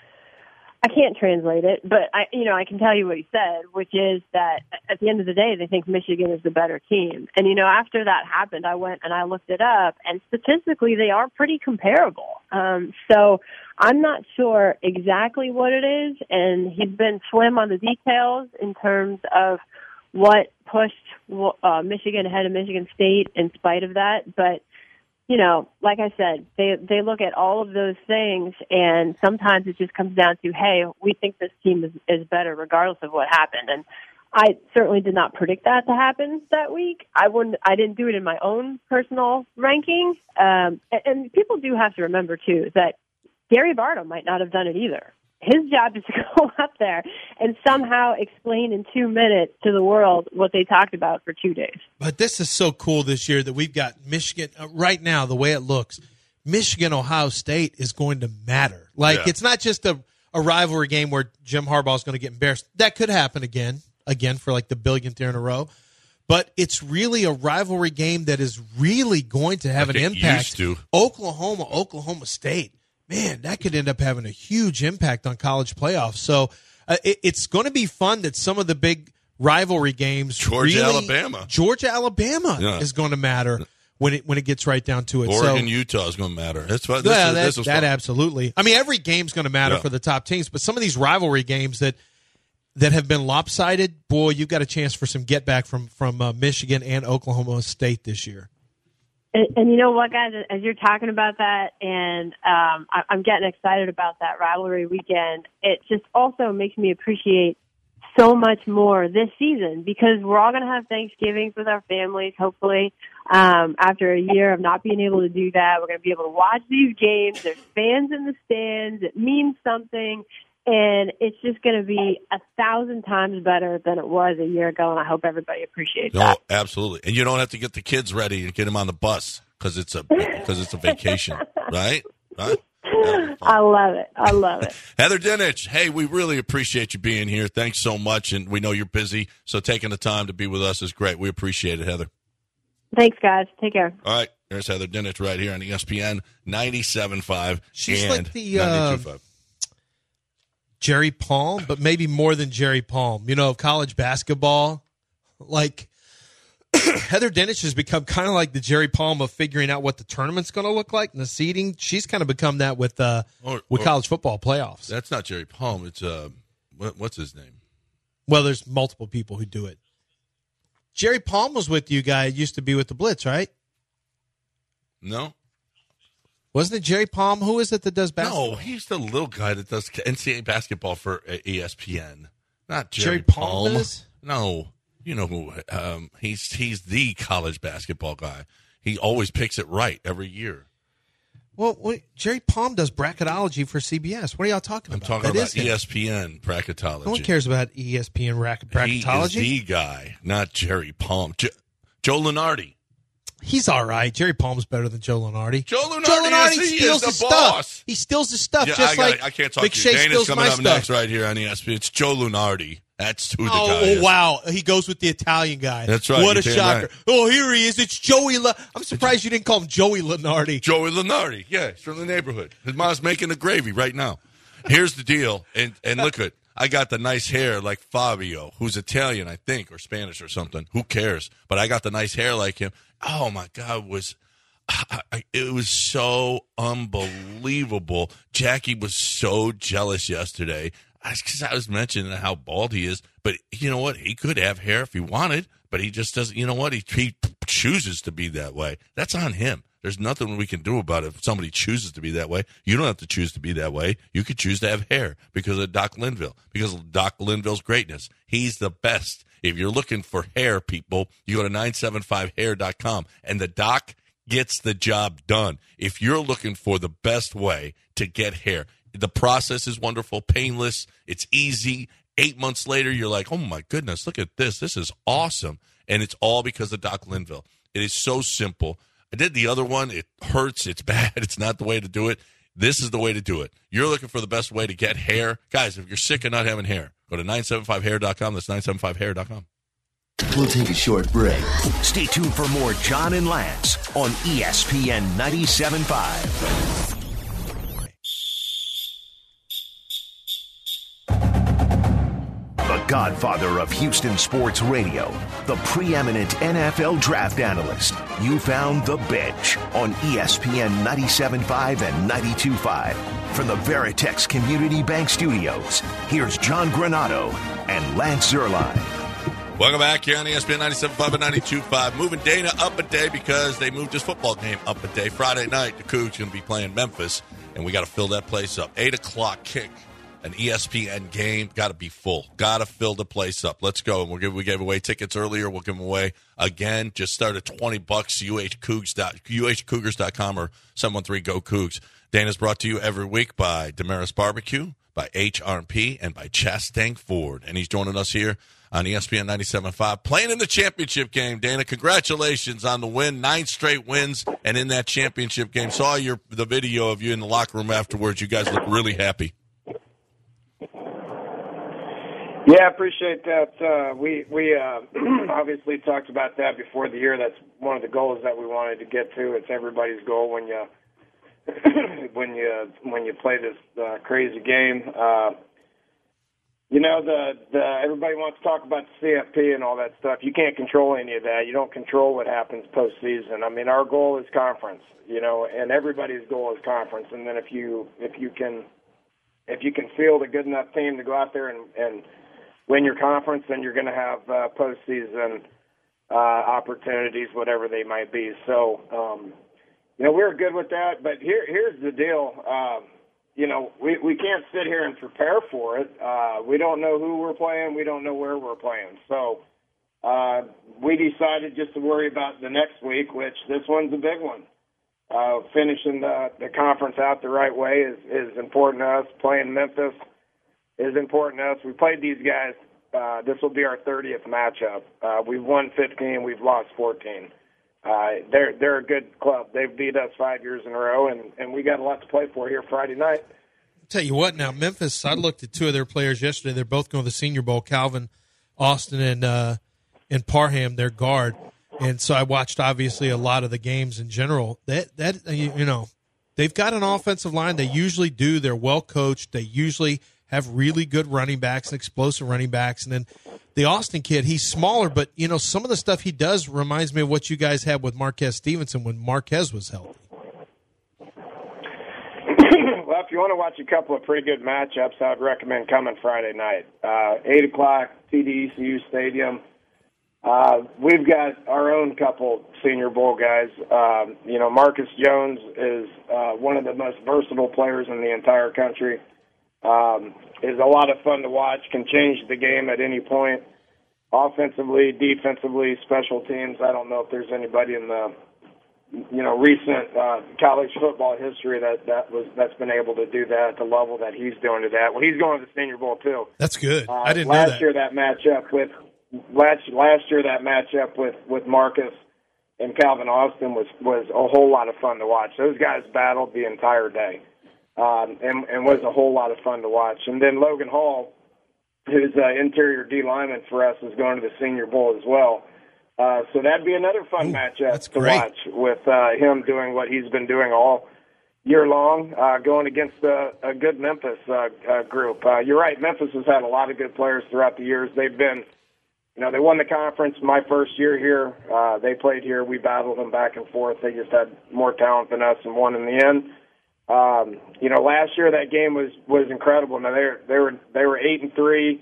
I can't translate it, but I, you know, I can tell you what he said, which is that at the end of the day, they think Michigan is the better team. And, you know, after that happened, I went and I looked it up, and statistically, they are pretty comparable. Um, so I'm not sure exactly what it is, and he's been slim on the details in terms of what pushed uh, Michigan ahead of Michigan State in spite of that. But you know, like I said, they they look at all of those things, and sometimes it just comes down to, hey, we think this team is, is better regardless of what happened. And I certainly did not predict that to happen that week. I wouldn't. I didn't do it in my own personal ranking. Um, and, and people do have to remember, too, that Gary Barta might not have done it either. His job is to go up there and somehow explain in two minutes to the world what they talked about for two days. But this is so cool this year that we've got Michigan uh, right now, the way it looks. Michigan, Ohio State is going to matter. Like, yeah. It's not just a, a rivalry game where Jim Harbaugh is going to get embarrassed. That could happen again, again for like the billionth year in a row. But it's really a rivalry game that is really going to have like an impact. Used to. Oklahoma, Oklahoma State. Man, that could end up having a huge impact on college playoffs. So uh, it, it's going to be fun that some of the big rivalry games, Georgia, really, Alabama, Georgia, Alabama yeah. is going to matter when it when it gets right down to it. Oregon, so, Utah is going to matter. That's what. This yeah, is, that, this that absolutely. I mean, every game's going to matter yeah. for the top teams, but some of these rivalry games that that have been lopsided, boy, you've got a chance for some get back from from uh, Michigan and Oklahoma State this year. And, and you know what, guys, as you're talking about that, and um, I, I'm getting excited about that rivalry weekend, it just also makes me appreciate so much more this season, because we're all going to have Thanksgivings with our families, hopefully. Um, after a year of not being able to do that, we're going to be able to watch these games. There's fans in the stands. It means something. And it's just going to be a thousand times better than it was a year ago, and I hope everybody appreciates no, that. Absolutely. And you don't have to get the kids ready and get them on the bus because it's a because it's a vacation, right? Right? I love it. I love it. Heather Dinich, hey, we really appreciate you being here. Thanks so much, and we know you're busy, so taking the time to be with us is great. We appreciate it, Heather. Thanks, guys. Take care. All right, there's Heather Dinich right here on E S P N ninety-seven point five. She's and like the uh, Jerry Palm, but maybe more than Jerry Palm. You know, of college basketball. Like, Heather Dinich has become kind of like the Jerry Palm of figuring out what the tournament's going to look like and the seeding. She's kind of become that with uh, or, with or, college football playoffs. That's not Jerry Palm. It's uh, what, what's his name? Well, there's multiple people who do it. Jerry Palm was with you guys. Used to be with the Blitz, right? No. Wasn't it Jerry Palm? Who is it that does basketball? No, he's the little guy that does N C double A basketball for E S P N. Not Jerry, Jerry Palm. Is? No, you know who? Um, he's he's the college basketball guy. He always picks it right every year. Well, wait, Jerry Palm does bracketology for C B S. What are y'all talking I'm about? talking That about E S P N bracketology. No one cares about E S P N brack- bracketology. He is the guy, not Jerry Palm. Jo- Joe Lunardi. He's all right. Jerry Palm's better than Joe Lunardi. Joe Lunardi, Joe Lunardi is, he steals is his the stuff. boss. He steals his stuff Yeah, just I, gotta, like I can't talk McShay to you. Dana's steals coming my up stuff. next right here on E S P N. It's Joe Lunardi. That's who the oh, guy oh, is. wow. He goes with the Italian guy. That's right. What a You're shocker. right. Oh, here he is. It's Joey. La- I'm surprised you didn't call him Joey Lunardi. Joey Lunardi. Yeah, he's from the neighborhood. His mom's making the gravy right now. Here's the deal. And, and look at I got the nice hair like Fabio, who's Italian, I think, or Spanish or something. Who cares? But I got the nice hair like him. Oh, my God, it was I, I, it was so unbelievable. Jackie was so jealous yesterday because I was mentioning how bald he is. But you know what? He could have hair if he wanted, but he just doesn't. You know what? He, he chooses to be that way. That's on him. There's nothing we can do about it if somebody chooses to be that way. You don't have to choose to be that way. You could choose to have hair because of Doc Linville, because of Doc Linville's greatness. He's the best. If you're looking for hair, people, you go to nine seven five hair dot com, and the doc gets the job done. If you're looking for the best way to get hair, the process is wonderful, painless, it's easy. Eight months later, you're like, oh, my goodness, look at this. This is awesome. And it's all because of Doc Linville. It is so simple. I did the other one. It hurts. It's bad. It's not the way to do it. This is the way to do it. You're looking for the best way to get hair. Guys, if you're sick of not having hair, go to nine seven five hair dot com. That's nine seven five hair dot com. We'll take a short break. Stay tuned for more John and Lance on E S P N ninety-seven point five. The godfather of Houston sports radio, the preeminent N F L draft analyst. You found The Bench on E S P N ninety-seven point five and ninety-two point five. From the Veritex Community Bank Studios, here's John Granato and Lance Zierlein. Welcome back here on E S P N ninety-seven point five and ninety-two point five. Moving Dana up a day because they moved his football game up a day. Friday night, the Cougs going to be playing Memphis, and we got to fill that place up. eight o'clock kick, an E S P N game. Got to be full. Got to fill the place up. Let's go. And we'll give, we gave away tickets earlier. We'll give them away again. Just start at twenty bucks, U H Cougs dot, U H Cougars dot com or seven one three go Cougs. Dana's brought to you every week by Damaris Barbecue, by H R P, and by Chastang Ford. And he's joining us here on E S P N ninety-seven point five, playing in the championship game. Dana, congratulations on the win. Nine straight wins, and in that championship game. Saw your the video of you in the locker room afterwards. You guys look really happy. Yeah, I appreciate that. Uh, we we uh, obviously talked about that before the year. That's one of the goals that we wanted to get to. It's everybody's goal when you when you when you play this uh, crazy game. Uh, You know, the, the everybody wants to talk about the C F P and all that stuff. You can't control any of that. You don't control what happens postseason. I mean, our goal is conference, you know, and everybody's goal is conference. And then if you if you can if you can field a good enough team to go out there and, and win your conference, then you're going to have uh, postseason uh, opportunities, whatever they might be. So, um, you know, we're good with that. But here, here's the deal. Uh, you know, we, we can't sit here and prepare for it. Uh, we don't know who we're playing. We don't know where we're playing. So uh, we decided just to worry about the next week, which this one's a big one. Uh, finishing the, the conference out the right way is, is important to us. Playing Memphis is important to us. We played these guys. Uh, this will be our thirtieth matchup. Uh, we've won fifteen. We've lost fourteen. Uh, they're they're a good club. They've beat us five years in a row, and, and we got a lot to play for here Friday night. I'll tell you what, now, Memphis, I looked at two of their players yesterday. They're both going to the Senior Bowl, Calvin Austin and uh, and Parham, their guard. And so I watched, obviously, a lot of the games in general. That, that you, you know, they've got an offensive line. They usually do. They're well-coached. They usually have really good running backs and explosive running backs. And then the Austin kid, he's smaller, but, you know, some of the stuff he does reminds me of what you guys had with Marquez Stevenson when Marquez was healthy. Well, if you want to watch a couple of pretty good matchups, I would recommend coming Friday night. Uh, eight o'clock, T D E C U Stadium. Uh, we've got our own couple Senior Bowl guys. Um, you know, Marcus Jones is uh, one of the most versatile players in the entire country. Um, is a lot of fun to watch, can change the game at any point. Offensively, defensively, special teams. I don't know if there's anybody in the, you know, recent uh, college football history that, that was that's been able to do that at the level that he's doing it at. Well, he's going to the Senior Bowl too. That's good. Uh, I didn't last know that. year that matchup with last last year that matchup with, with Marcus and Calvin Austin was was a whole lot of fun to watch. Those guys battled the entire day. Um, and, and was a whole lot of fun to watch. And then Logan Hall, who's uh, interior D lineman for us, is going to the Senior Bowl as well. Uh, so that'd be another fun Ooh, matchup to great. watch with uh, him doing what he's been doing all year long, uh, going against a, a good Memphis uh, uh, group. Uh, you're right, Memphis has had a lot of good players throughout the years. They've been, you know, they won the conference my first year here. Uh, they played here. We battled them back and forth. They just had more talent than us and won in the end. Um, you know, last year that game was, was incredible. Now they were, they were, they were eight and three.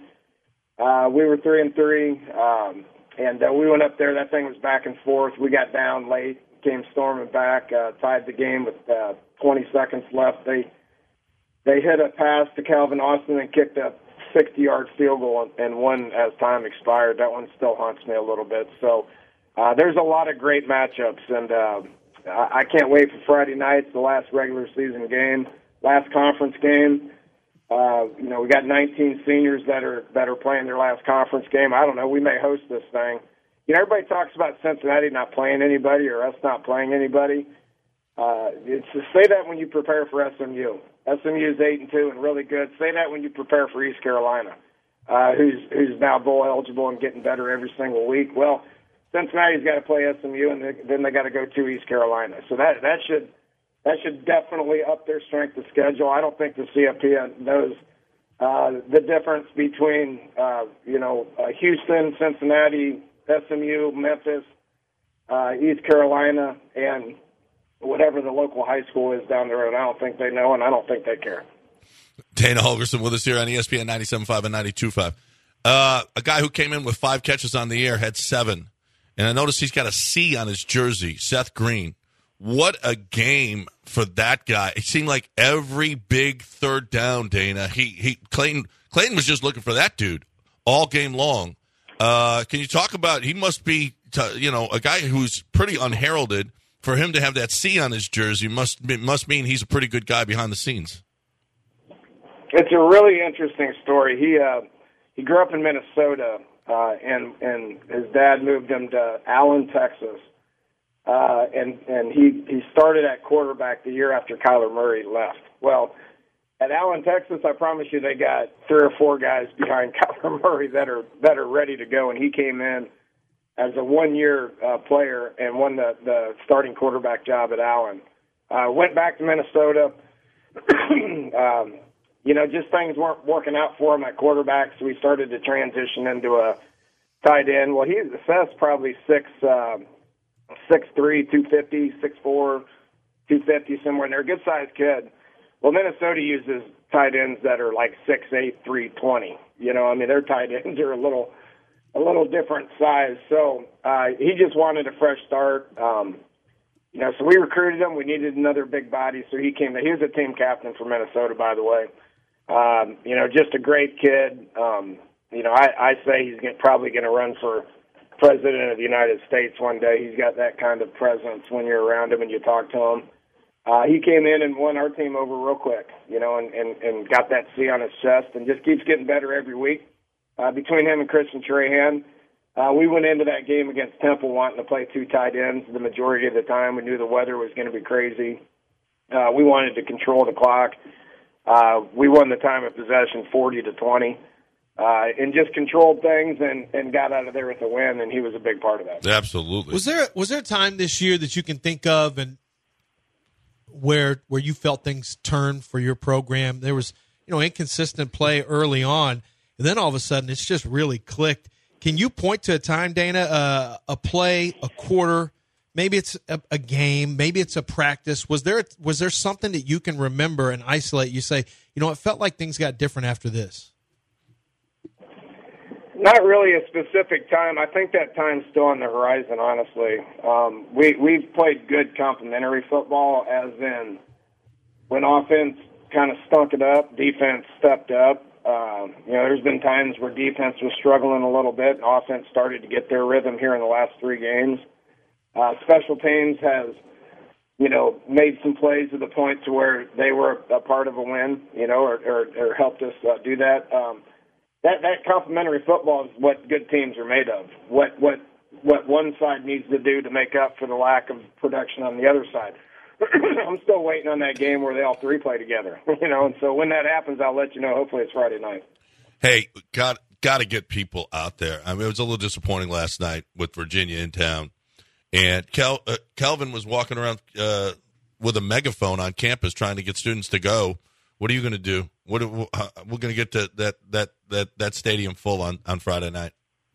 Uh, we were three and three. Um, and, uh, we went up there. That thing was back and forth. We got down late, came storming back, uh, tied the game with, uh, twenty seconds left. They, they hit a pass to Calvin Austin and kicked a sixty yard field goal and won as time expired. That one still haunts me a little bit. So, uh, there's a lot of great matchups and, uh, I can't wait for Friday night. It's the last regular season game, last conference game. Uh, you know, we got nineteen seniors that are that are playing their last conference game. I don't know. We may host this thing. You know, everybody talks about Cincinnati not playing anybody or us not playing anybody. Uh, it's to say that when you prepare for S M U. S M U is eight and two and really good. Say that when you prepare for East Carolina, uh, who's who's now bowl eligible and getting better every single week. Well, Cincinnati's got to play S M U, and they, then they got to go to East Carolina. So that that should that should definitely up their strength of schedule. I don't think the C F P knows uh, the difference between uh, you know uh, Houston, Cincinnati, S M U, Memphis, uh, East Carolina, and whatever the local high school is down the road. I don't think they know, and I don't think they care. Dana Holgerson with us here on E S P N ninety-seven point five and ninety-two point five. Uh, a guy who came in with five catches on the year had seven. And I noticed he's got a C on his jersey, Seth Green. What a game for that guy. It seemed like every big third down, Dana, he, he Clayton, Clayton was just looking for that dude all game long. Uh, can you talk about, he must be, you know, a guy who's pretty unheralded. For him to have that C on his jersey must must mean he's a pretty good guy behind the scenes. It's a really interesting story. He uh, he grew up in Minnesota. Uh, and, and his dad moved him to Allen, Texas. Uh, and, and he, he started at quarterback the year after Kyler Murray left. Well, at Allen, Texas, I promise you they got three or four guys behind Kyler Murray that are, that are ready to go. And he came in as a one-year uh, player and won the, the starting quarterback job at Allen. Uh, went back to Minnesota. um, You know, just things weren't working out for him at quarterback, so he started to transition into a tight end. Well, he's Seth's probably six, uh, six three, two fifty, six four, two fifty, somewhere in there. Good sized kid. Well, Minnesota uses tight ends that are like six eight, three twenty. You know, I mean, their tight ends are a little a little different size. So uh, he just wanted a fresh start. Um, you know, so we recruited him. We needed another big body, so he came. He was a team captain for Minnesota, by the way. Um, you know, just a great kid. Um, you know, I, I say he's gonna, probably going to run for president of the United States one day. He's got that kind of presence when you're around him and you talk to him. Uh, he came in and won our team over real quick, you know, and, and, and got that C on his chest and just keeps getting better every week. Uh, between him and Christian Trahan, uh, we went into that game against Temple wanting to play two tight ends the majority of the time. We knew the weather was going to be crazy. Uh, we wanted to control the clock. Uh, we won the time of possession forty to twenty. Uh, and just controlled things and, and got out of there with a win, and he was a big part of that. Absolutely. Was there was there a time this year that you can think of and where where you felt things turned for your program? There was, you know, inconsistent play early on, and then all of a sudden it's just really clicked. Can you point to a time, Dana, uh, a play, a quarter, maybe it's a, a game, maybe it's a practice? Was there was there something that you can remember and isolate? You say, you know, it felt like things got different after this. Not really a specific time. I think that time's still on the horizon, honestly. Um, we, we've played good complementary football, as in when offense kind of stunk it up, defense stepped up. Uh, you know, there's been times where defense was struggling a little bit and offense started to get their rhythm here in the last three games. Uh, special teams has, you know, made some plays to the point to where they were a part of a win, you know, or, or, or helped us uh, do that. Um, That that complementary football is what good teams are made of. What what what one side needs to do to make up for the lack of production on the other side. I'm still waiting on that game where they all three play together, you know. And so when that happens, I'll let you know. Hopefully, it's Friday night. Hey, got got to get people out there. I mean, it was a little disappointing last night with Virginia in town, and Kel, uh, Kelvin was walking around uh, with a megaphone on campus trying to get students to go. What are you going to do? What are, uh, we're going to get to that that that that stadium full on, on Friday night.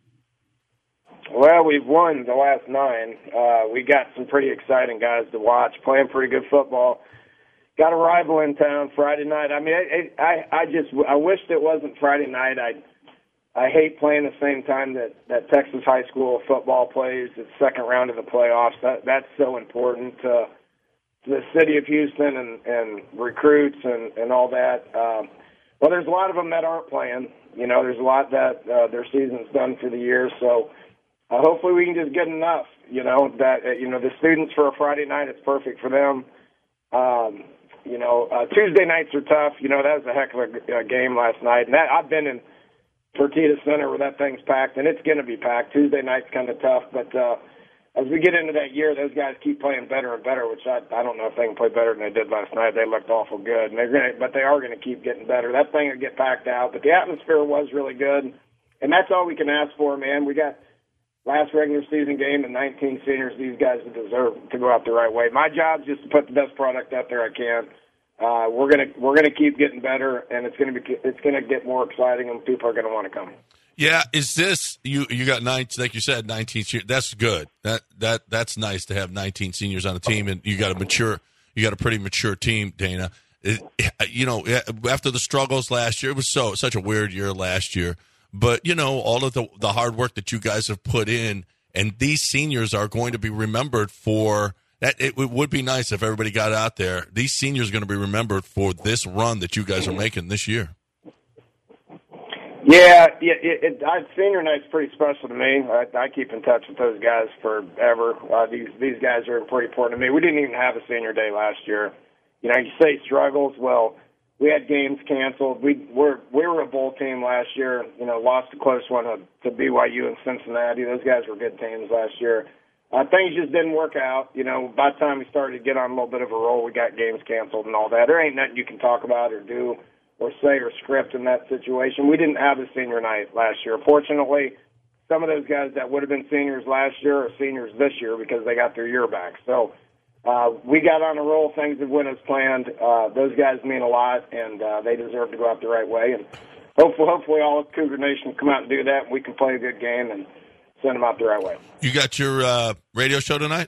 Well, we've won the last nine. Uh, we got some pretty exciting guys to watch, playing pretty good football. Got a rival in town Friday night. I mean, I I, I just I wished it wasn't Friday night. I I hate playing the same time that, that Texas high school football plays. It's second round of the playoffs. That that's so important to the city of Houston and, and recruits and, and all that. Um, well, there's a lot of them that aren't playing. You know, there's a lot that uh, their season's done for the year. So uh, hopefully we can just get enough, you know, that, uh, you know, the students for a Friday night, it's perfect for them. Um, you know, uh, Tuesday nights are tough. You know, that was a heck of a uh, game last night. And that, I've been in Fertitta Center where that thing's packed, and it's going to be packed. Tuesday night's kind of tough, but uh, as we get into that year, those guys keep playing better and better, which I, I don't know if they can play better than they did last night. They looked awful good, and they're gonna, but they are going to keep getting better. That thing will get packed out, but the atmosphere was really good, and that's all we can ask for, man. We got last regular season game and nineteen seniors. These guys deserve to go out the right way. My job's just to put the best product out there I can. Uh, we're gonna we're gonna keep getting better, and it's gonna be it's gonna get more exciting, and people are gonna want to come. Yeah, is this you? You got nine, like you said, nineteen. That's good. That that that's nice to have nineteen seniors on a team, and you got a mature, you got a pretty mature team, Dana. It, you know, after the struggles last year, it was so such a weird year last year. But you know, all of the the hard work that you guys have put in, and these seniors are going to be remembered for that. It, it would be nice if everybody got out there. These seniors are going to be remembered for this run that you guys are making this year. Yeah, yeah. It, it, I, senior night's pretty special to me. I, I keep in touch with those guys forever. Uh, these these guys are pretty important to me. We didn't even have a senior day last year. You know, you say struggles. Well, we had games canceled. We were we were a bowl team last year. You know, lost a close one to, to B Y U and Cincinnati. Those guys were good teams last year. Uh, things just didn't work out. You know, by the time we started to get on a little bit of a roll, we got games canceled and all that. There ain't nothing you can talk about or do or say or script in that situation. We didn't have a senior night last year. Fortunately, some of those guys that would have been seniors last year are seniors this year because they got their year back. So uh, we got on a roll. Things that went as planned. Uh, those guys mean a lot, and uh, they deserve to go out the right way. And hopefully, hopefully all of Cougar Nation come out and do that, and we can play a good game and send them out the right way. You got your uh, radio show tonight?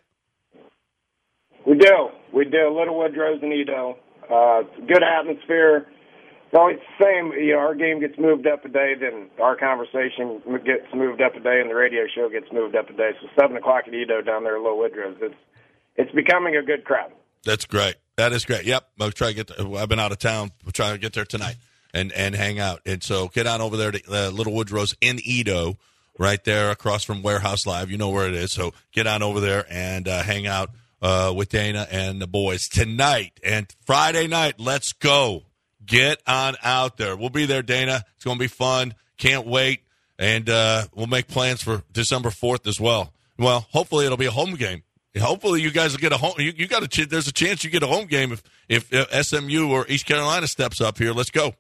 We do. We do. Little Woodrows and Edo. Uh, good atmosphere. No, it's the same. You know, our game gets moved up a day, then our conversation gets moved up a day, and the radio show gets moved up a day. So seven o'clock at Edo down there at Low Woodrow's. It's it's becoming a good crowd. That's great. That is great. Yep. I'll try to get. To, I've been out of town. We'll try to get there tonight and, and hang out. And so get on over there to uh, Little Woodrow's in Edo, right there across from Warehouse Live. You know where it is. So get on over there and uh, hang out uh, with Dana and the boys tonight and Friday night. Let's go. Get on out there. We'll be there, Dana. It's going to be fun. Can't wait. And uh, we'll make plans for December fourth as well. Well, hopefully it'll be a home game. Hopefully you guys will get a home. You, you got a ch- There's a chance you get a home game if, if if S M U or East Carolina steps up here. Let's go.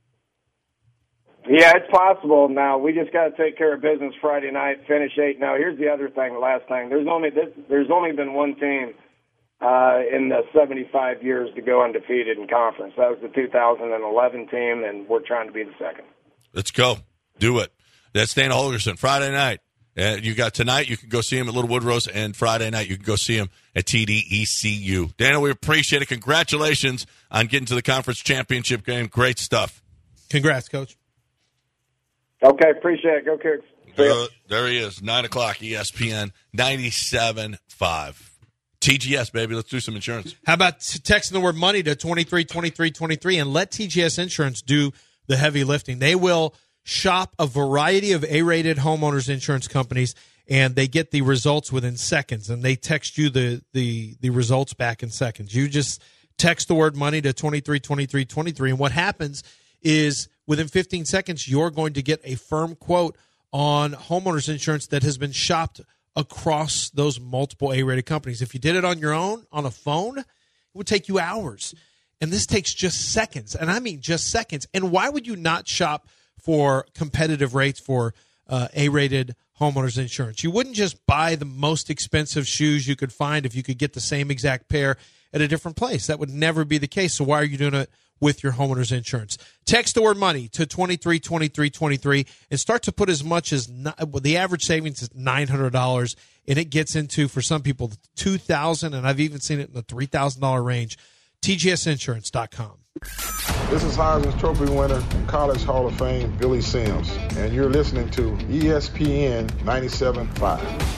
Yeah, it's possible. Now we just got to take care of business Friday night. Finish eight. Now here's the other thing. The last thing. There's only this, there's only been one team uh, in the seventy-five years to go undefeated in conference. That was the two thousand eleven team, and we're trying to be the second. Let's go. Do it. That's Dana Holgorsen. Friday night. Uh, you got tonight, you can go see him at Little Woodrow's, and Friday night you can go see him at T D E C U. Dana, we appreciate it. Congratulations on getting to the conference championship game. Great stuff. Congrats, Coach. Okay, appreciate it. Go Cougs. Uh, there he is, nine o'clock, E S P N ninety-seven point five. T G S, baby. Let's do some insurance. How about texting the word money to twenty-three twenty-three twenty-three and let T G S Insurance do the heavy lifting. They will shop a variety of A-rated homeowners insurance companies, and they get the results within seconds, and they text you the, the, the results back in seconds. You just text the word money to twenty-three twenty-three twenty-three, and what happens is within fifteen seconds, you're going to get a firm quote on homeowners insurance that has been shopped across those multiple A-rated companies. If you did it on your own, on a phone, it would take you hours. And this takes just seconds, and I mean just seconds. And why would you not shop for competitive rates for uh, A-rated homeowners insurance? You wouldn't just buy the most expensive shoes you could find if you could get the same exact pair at a different place. That would never be the case. So why are you doing it with your homeowners insurance? Text the word money to twenty-three twenty-three twenty-three and start to put as much as well, the average savings is nine hundred dollars, and it gets into, for some people, two thousand dollars, and I've even seen it in the three thousand dollars range. T G S insurance dot com. This is Heisman Trophy winner, College Hall of Fame, Billy Sims, and you're listening to E S P N ninety-seven point five.